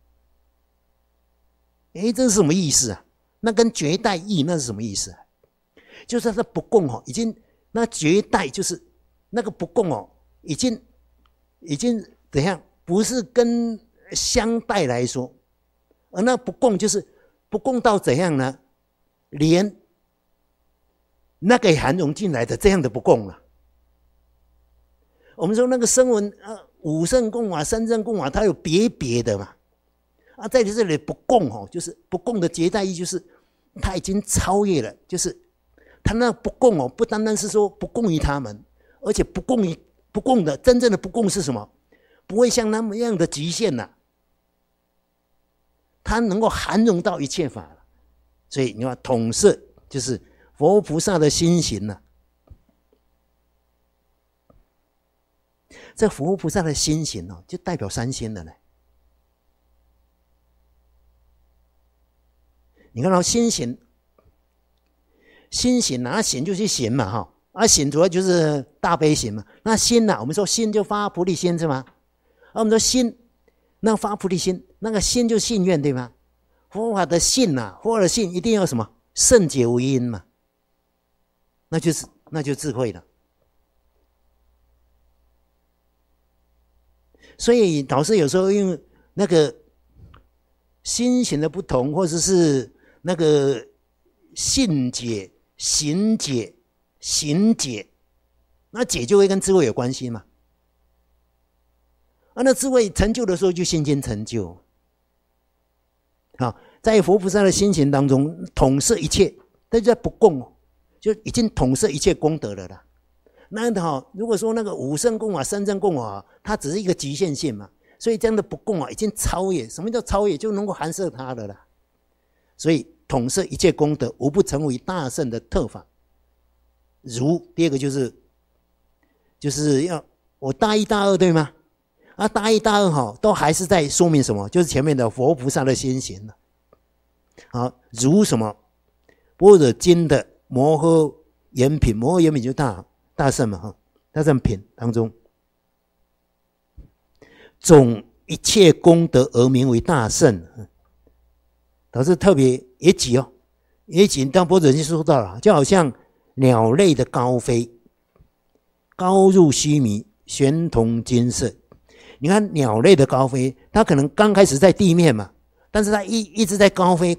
这是什么意思啊？那跟绝代义那是什么意思啊？就是它不共已经那绝代就是那个不共已经怎样？不是跟相待来说，而那不共就是不共到怎样呢？连那个含容进来的这样的不共了。我们说那个声闻五圣共法、三圣共法，它有别的嘛。在这里不共就是不共的绝代义，就是它已经超越了，就是它那不共不单单是说不共于他们，而且不共的真正的不共是什么？不会像那么样的局限了，它能够含容到一切法了。所以你看统摄就是佛菩萨的心行了。这佛菩萨的心行就代表三心了呢。你看到心行，心行行就是行嘛行主要就是大悲行嘛。那心我们说心就发菩提心是吗？我们说心，那发菩提心，那个心就是信愿对吗？佛法的信佛法的信一定要什么？圣解为因嘛，那就智慧了。所以导师有时候用那个心行的不同，或者是那个信解、行解、行解，那解就会跟智慧有关系嘛。那智慧成就的时候就心经成就。在佛菩萨的心行当中统摄一切，但是在不共就已经统摄一切功德了啦。那如果说那个五圣共法、三圣共法，它只是一个局限性嘛，所以这样的不共已经超越。什么叫超越？就能够含摄它的啦。所以统摄一切功德，无不成为大圣的特法。如第二个就是要我大一大二对吗？大一大二都还是在说明什么？就是前面的佛菩萨的心行了。如什么？般若经的摩诃延品，摩诃延品就大圣嘛大圣品当中，总一切功德而名为大圣。导致特别也举也举当般若经说到了，就好像鸟类的高飞，高入须弥，玄同金色。你看鸟类的高飞，它可能刚开始在地面嘛，但是它一直在高飞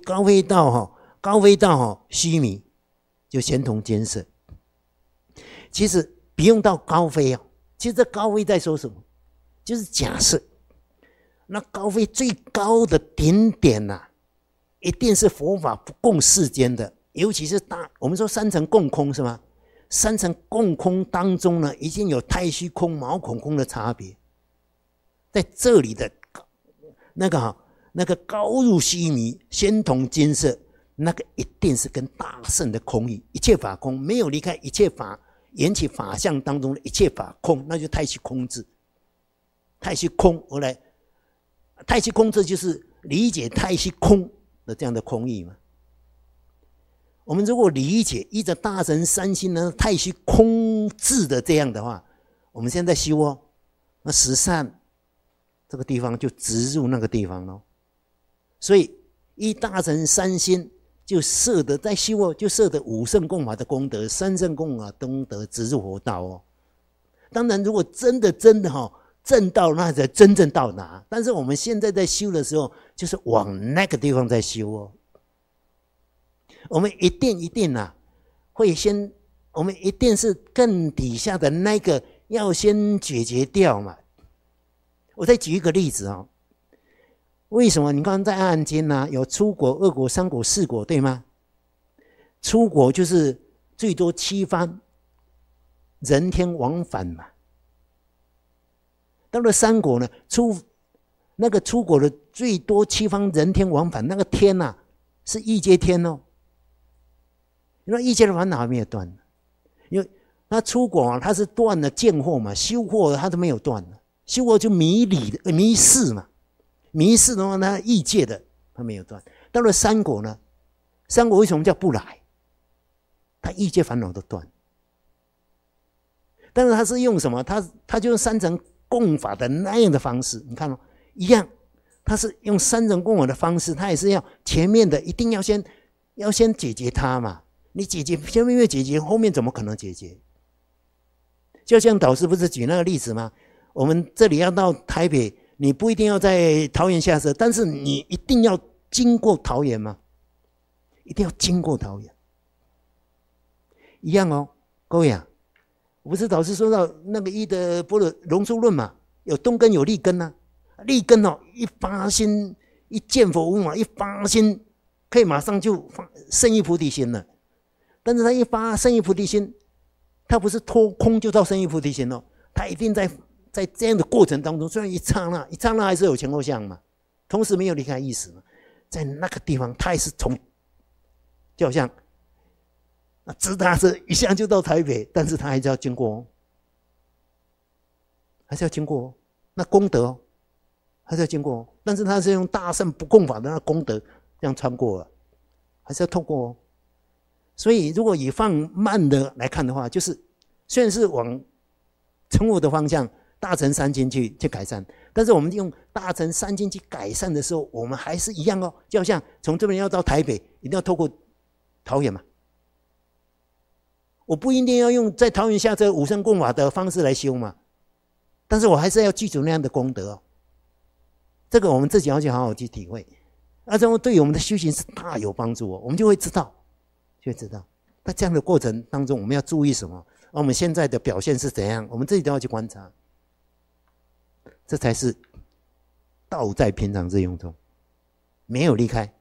到须弥，就玄同金色。其实不用到高飞其实这高飞在说什么？就是假设那高飞最高的顶点一定是佛法不共世间的，尤其是我们说三乘共空是吗？三乘共空当中呢，已经有太虚空、毛孔空的差别。在这里的那个高入须弥、仙同金色，那个一定是跟大圣的空义，一切法空，没有离开一切法缘起法相当中的一切法空，那就太虚空智。太虚空而来，太虚空智就是理解太虚空的这样的空义嘛。我们如果理解依着大乘三心呢太虚空智的这样的话，我们现在修那十善这个地方就直入那个地方咯。所以依大乘三心就摄得在修就摄得五圣共法的功德，三圣共法功德直入佛道当然如果真的正道，那才真正到达。但是我们现在在修的时候，就是往那个地方在修我们一定会先，我们一定是更底下的那个要先解决掉嘛。我再举一个例子为什么？你看在《阿含经》呢，有出果、二果、三果、四果，对吗？出果就是最多七方人天往返嘛。到了三果呢，那个出果的最多七方人天往返，那个天啊，是异界天哦。那异界的烦恼还没有断，因为他出果啊，他是断了见惑嘛，修惑他都没有断了，修惑就迷失嘛，迷失的话，他异界的他没有断。到了三果呢，三果为什么叫不来？他异界烦恼都断，但是他是用什么？他就用三乘共法的那样的方式，你看哦，一样，他是用三乘共法的方式，他也是要前面的一定要先解决它嘛。你解决前面没有解决，后面怎么可能解决？就像导师不是举那个例子吗？我们这里要到台北，你不一定要在桃园下车，但是你一定要经过桃园吗？一定要经过桃园，一样哦，各位啊，不是导师说到那个一的般若龙树论嘛，有动根有利根啊，利根哦，一发心一见佛无嘛，一发心可以马上就生一菩提心了。但是他一发生一菩提心，他不是脱空就到生一菩提心哦，他一定在这样的过程当中，虽然一刹那还是有前后相嘛，同时没有离开意识嘛，在那个地方他也是就好像直达车一下就到台北，但是他还是要经过哦，还是要经过哦，那功德哦，还是要经过哦，但是他是用大乘不共法的那功德这样穿过了，还是要透过哦。所以如果以放慢的来看的话，就是虽然是往成佛的方向大乘三经去改善，但是我们用大乘三经去改善的时候，我们还是一样哦，就好像从这边要到台北一定要透过桃园嘛，我不一定要用在桃园下车五乘共法的方式来修嘛，但是我还是要记住那样的功德哦，这个我们自己要去好好去体会，这样对我们的修行是大有帮助哦，我们就会知道那这样的过程当中我们要注意什么，我们现在的表现是怎样，我们自己都要去观察，这才是道在平常之用中，没有离开。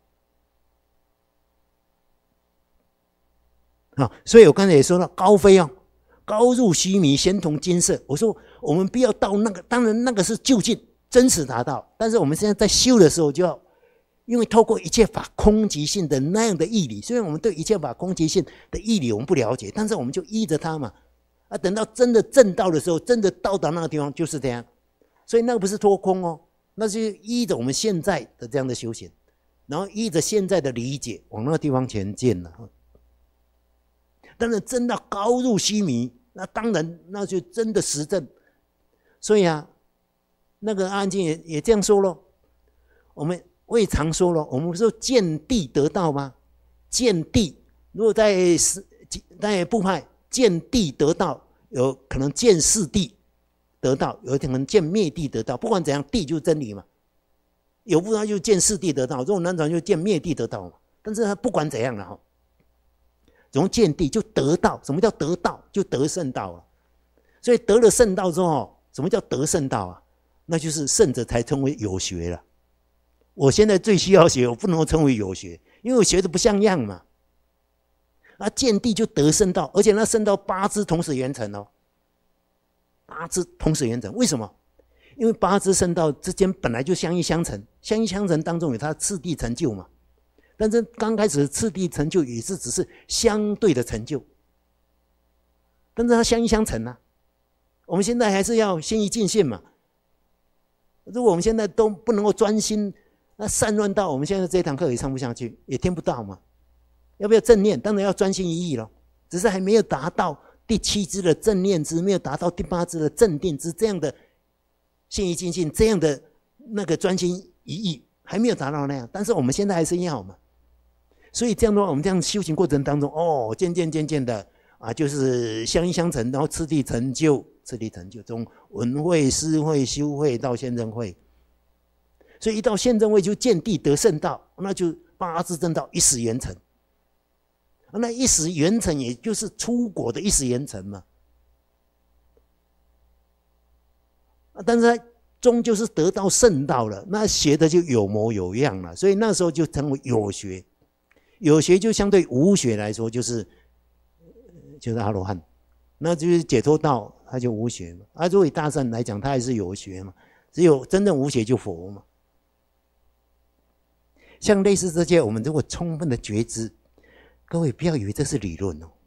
所以我刚才也说到高飞哦，高入须弥，先同金色。我说我们不要到那个，当然那个是就近真实达到，但是我们现在在修的时候就要。因为透过一切法空即性的那样的义理，虽然我们对一切法空即性的义理我们不了解，但是我们就依着它嘛。等到真的证道的时候，真的到达那个地方就是这样。所以那个不是脱空哦，那是依着我们现在的这样的修行，然后依着现在的理解往那个地方前进了。当然真到高入须弥，那当然那就真的实证。所以那个阿含经也这样说咯，我也常说了，我们不是说见地得道吗？见地，如果在部派见地得道，有可能见四地得道，有可能见灭地得道。不管怎样，地就是真理嘛。有部派就见四地得道，如果南传就见灭地得道嘛。但是他不管怎样了从见地就得道。什么叫得道？就得圣道了。所以得了圣道之后，什么叫得圣道啊？那就是圣者才称为有学了。我现在最需要学，我不能够称为有学，因为我学的不像样嘛。见地就得圣道，而且那圣道八支同时圆成哦，八支同时圆成。为什么？因为八支圣道之间本来就相依相成，相依相成当中有它次第成就嘛。但是刚开始的次第成就也是只是相对的成就，但是它相依相成啊。我们现在还是要先依尽性嘛。如果我们现在都不能够专心，那散乱到我们现在这堂课也上不下去，也听不到嘛。要不要正念？当然要专心一意了，只是还没有达到第7支的正念支，没有达到第8支的正定支，这样的现依尽性，这样的那个专心一意还没有达到那样，但是我们现在还是要嘛。所以这样的话，我们这样修行过程当中，渐渐的就是相依相成，然后次第成就，从闻慧、思慧、修慧到现证慧。所以一到现证慧就见地得圣道，那就八支正道一时圆成。那一时圆成也就是出果的一时圆成嘛。但是终究是得到圣道了，那学的就有模有样了，所以那时候就称为有学。有学就相对无学来说，就是阿罗汉，那就是解脱道，他就无学嘛。啊，作为大圣来讲，他还是有学嘛，只有真正无学就佛嘛。像类似这些，我们如果充分的觉知，各位不要以为这是理论哦，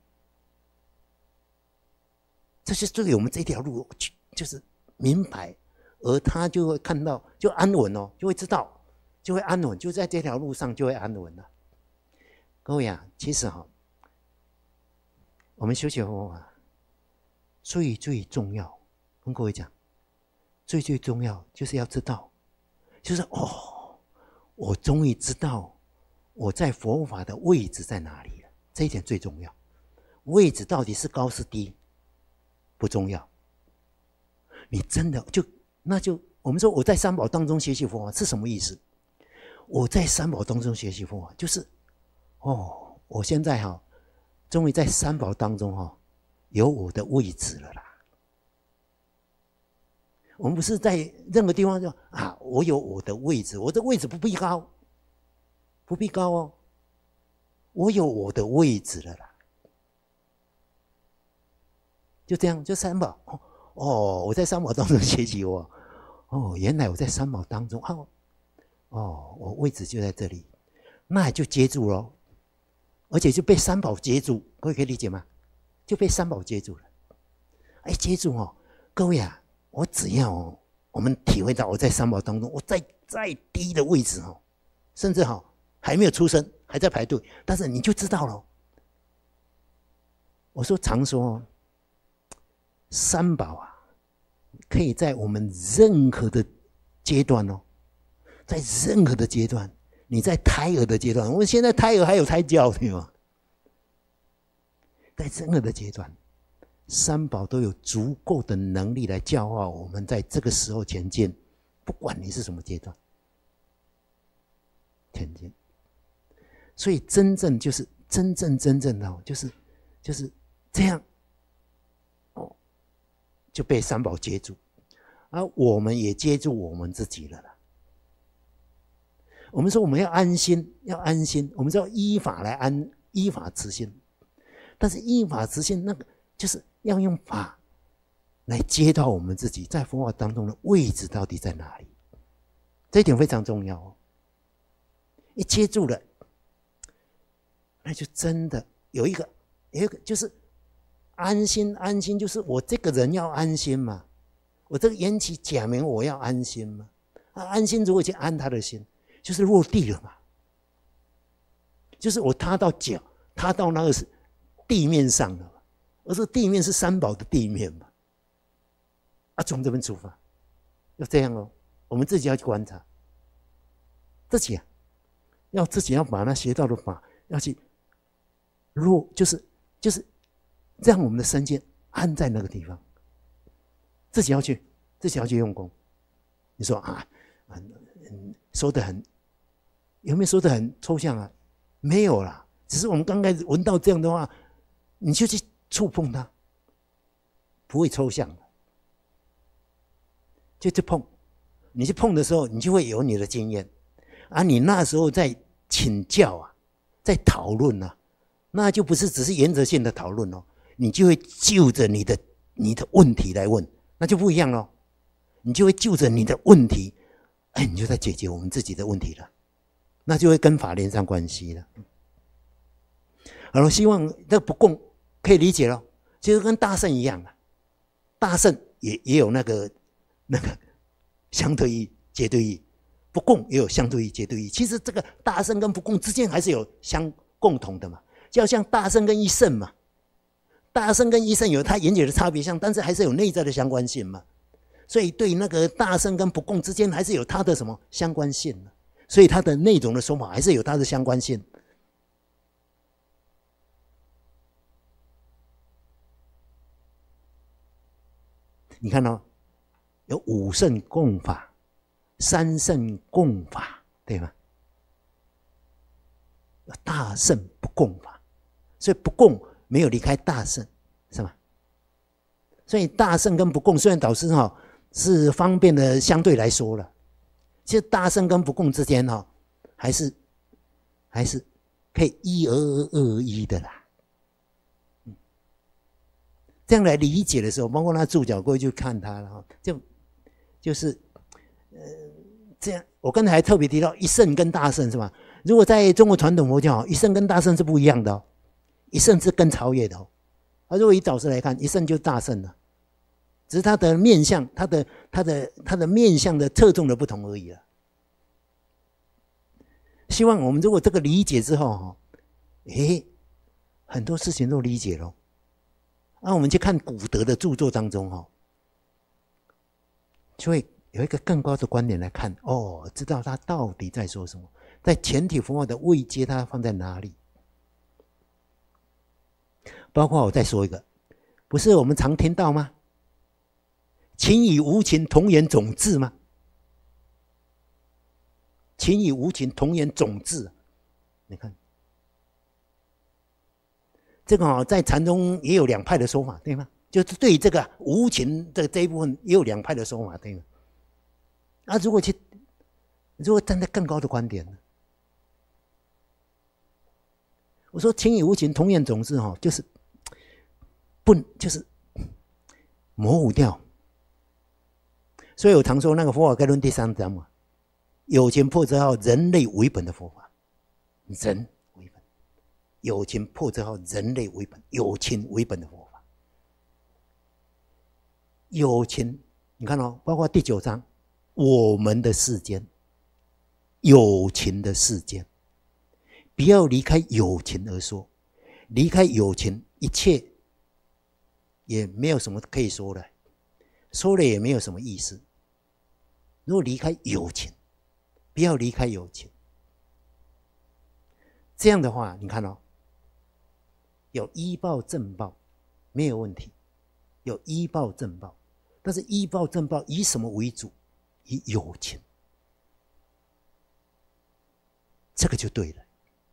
这是对我们这条路就是明白，而他就会看到，就安稳哦，就会知道，就会安稳，就在这条路上就会安稳了。各位啊，其实我们修学佛法最重要，跟各位讲，最重要就是要知道，就是我终于知道我在佛法的位置在哪里了，这一点最重要。位置到底是高是低不重要，你真的那就我们说我在三宝当中学习佛法是什么意思？我在三宝当中学习佛法，就是我现在终于在三宝当中有我的位置了啦。我们不是在任何地方说我有我的位置，我的位置不必高，不必高哦，我有我的位置了啦。就这样，就三宝我在三宝当中学习原来我在三宝当中我位置就在这里，那也就接住了，而且就被三宝接住，各位可以理解吗？就被三宝接住了。接住各位啊，我只要我们体会到我在三宝当中，我在再低的位置甚至还没有出生，还在排队，但是你就知道了。我常说三宝可以在我们任何的阶段在任何的阶段，你在胎儿的阶段，我们现在胎儿还有胎教对吗？在任何的阶段，三宝都有足够的能力来教化我们在这个时候前进，不管你是什么阶段前进。所以真正就是真正的就是这样就被三宝接住，而我们也接住我们自己了啦。我们说我们要安心，我们说依法来依法持心，但是依法持心那个就是要用法来接到我们自己在佛法当中的位置到底在哪里，这一点非常重要一接住了，那就真的有一个就是安心，就是我这个人要安心嘛，我这个缘起假名我要安心嘛。安心如果去安他的心，就是落地了嘛，就是我踏到脚，踏到那个地面上了嘛，而这地面是三宝的地面嘛。从这边出发，要这样我们自己要去观察自己自己要把那学到的法要去就是让我们的身心安在那个地方，自己要去用功。你说说得很有没有说得很抽象没有啦，只是我们刚开始闻到这样的话，你就去触碰它，不会抽象的，就去碰。你去碰的时候，你就会有你的经验你那时候在请教在讨论那就不是只是原则性的讨论你就会就着你的问题来问，那就不一样咯。你就会就着你的问题，你就在解决我们自己的问题了，那就会跟法连上关系了。好了，希望这不共可以理解了，其实跟大圣一样大圣也有那个相对义、绝对义，不共也有相对义、绝对义。其实这个大圣跟不共之间还是有共同的嘛，就像大圣跟一圣嘛。大圣跟一圣有它原有的差别相，但是还是有内在的相关性嘛。所以对那个大圣跟不共之间还是有它的什么相关性，所以它的内容的说法还是有它的相关性。你看有五圣共法、三圣共法，对吗？大圣不共法，所以不共没有离开大圣，是吧？所以大圣跟不共，虽然导师是方便的相对来说了。其实大圣跟不共之间还是可以12221的啦。这样来理解的时候，包括那注脚，各位去看他了，就是这样。我刚才还特别提到一圣跟大圣是吧？如果在中国传统佛教，一圣跟大圣是不一样的哦。一圣是更超越的哦。如果以导师来看，一圣就是大圣了，只是他的面相，他的面相的侧重的不同而已了。希望我们如果这个理解之后，很多事情都理解了。我们去看古德的著作当中，就会有一个更高的观点来看，知道他到底在说什么，在全体佛法的位阶，他放在哪里？包括我再说一个，不是我们常听到吗？情与无情同源种智吗？情与无情同源种智，你看这个在禅宗也有两派的说法，对吗？就是对这个无情的这一部分也有两派的说法，对吗？如果站在更高的观点呢？我说情与无情同源种智，就是模糊掉。所以我常说那个佛法概论第3章嘛，有情破则号，人类为本的佛法，人为本，有情破则号，人类为本，有情为本的佛法。有情，你看包括第9章，我们的世间，有情的世间，不要离开有情而说，离开有情，一切也没有什么可以说的，说了也没有什么意思。如果离开有情，不要离开有情，这样的话，你看有依报正报没有问题，有依报正报，但是依报正报以什么为主？以有情，这个就对了。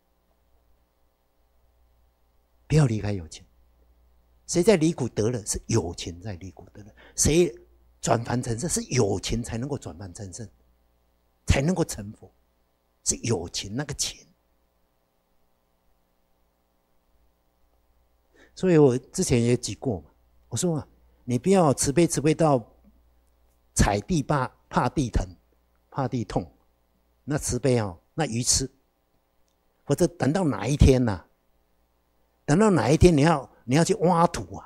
不要离开有情，谁在离苦得乐？是有情在离苦得乐。谁转凡成圣？是有情才能够转凡成圣，才能够成佛，是有情那个情。所以我之前也举过嘛，我说你不要慈悲到踩地怕地疼，怕地痛，那慈悲那愚痴。或者等到哪一天等到哪一天你要去挖土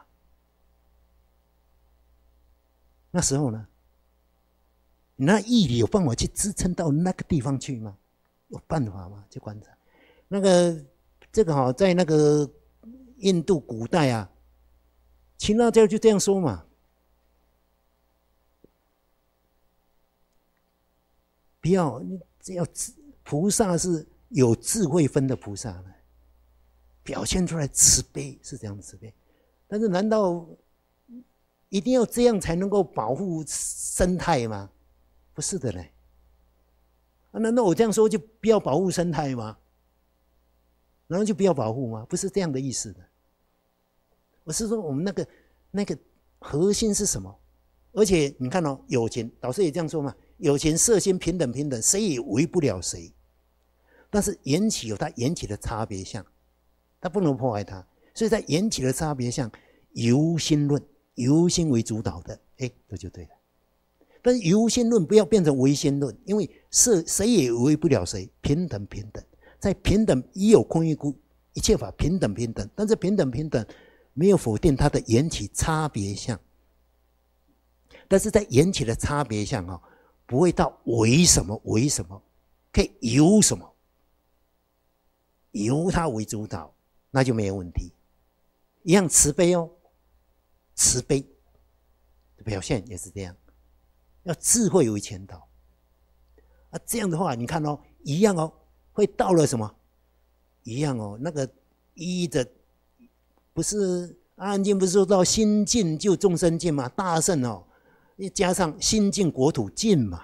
那时候呢，你那毅力有办法去支撑到那个地方去吗？有办法吗？去观察这个在那个印度古代耆那教就这样说嘛，不要菩萨是有智慧分的菩萨呢，表现出来慈悲是这样的慈悲，但是难道一定要这样才能够保护生态吗？不是的嘞。难道我这样说就不要保护生态吗？然后就不要保护吗？不是这样的意思的。我是说我们那个核心是什么？而且你看有情，导师也这样说嘛，有情色心平等，谁也为不了谁。但是缘起有它缘起的差别相，它不能破坏它，所以在缘起的差别相，由心论，由心为主导的，这就对了。但是由心论不要变成唯心论，因为谁也为不了谁，平等，在平等已有空一故，一切法平等，但是平等没有否定它的缘起差别相，但是在缘起的差别相不会到为什么，可以由什么，由它为主导，那就没有问题。一样慈悲慈悲的表现也是这样，要智慧为前导这样的话你看一样会到了什么？一样那个依着，不是阿含经不是说到心净就众生净嘛？大圣加上心净国土净嘛，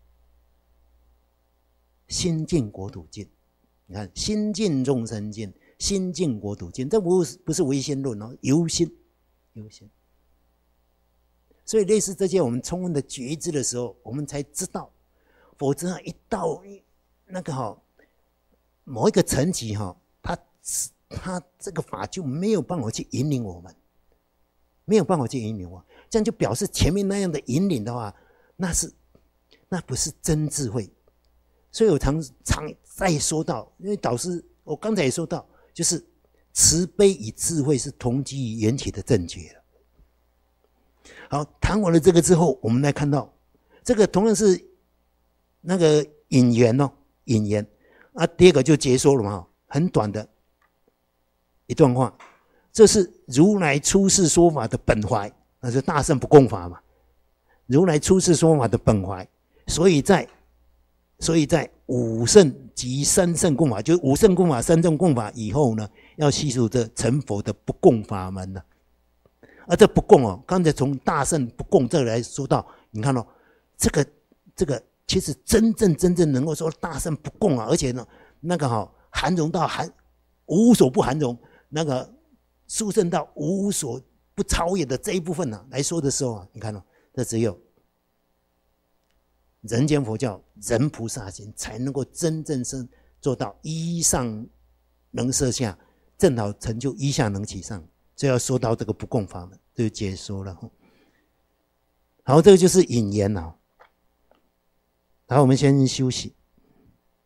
心净国土净，你看心净众生净，心净国土净，这不是唯心论由心。 所以类似这些我们充分的觉知的时候，我们才知道，否则一到那个某一个层级他这个法就没有办法去引领我们，没有办法去引领我，这样就表示前面那样的引领的话，那不是真智慧。所以我常再说到，因为导师我刚才也说到，就是慈悲与智慧是同基于缘起的正觉了。好，谈完了这个之后，我们来看到这个同样是那个引言引言啊，第二个就结说了嘛，很短的一段话，这是如来出世说法的本怀，那是大圣不共法嘛。如来出世说法的本怀，所以在五圣及三圣共法，就是五圣共法、三圣共法以后呢，要细数这成佛的不共法门了。而这不共刚才从大圣不共这来说到，你看这个其实真正能够说大圣不共而且呢，那个含容到无所不含容，那个殊胜到无所不超越的这一部分来说的时候你看这只有人间佛教人菩萨行才能够真正做到依上能摄下，正好成就依下能起上。这要说到这个不共法门，就解说了。好，这个就是引言了。好，我们先休息。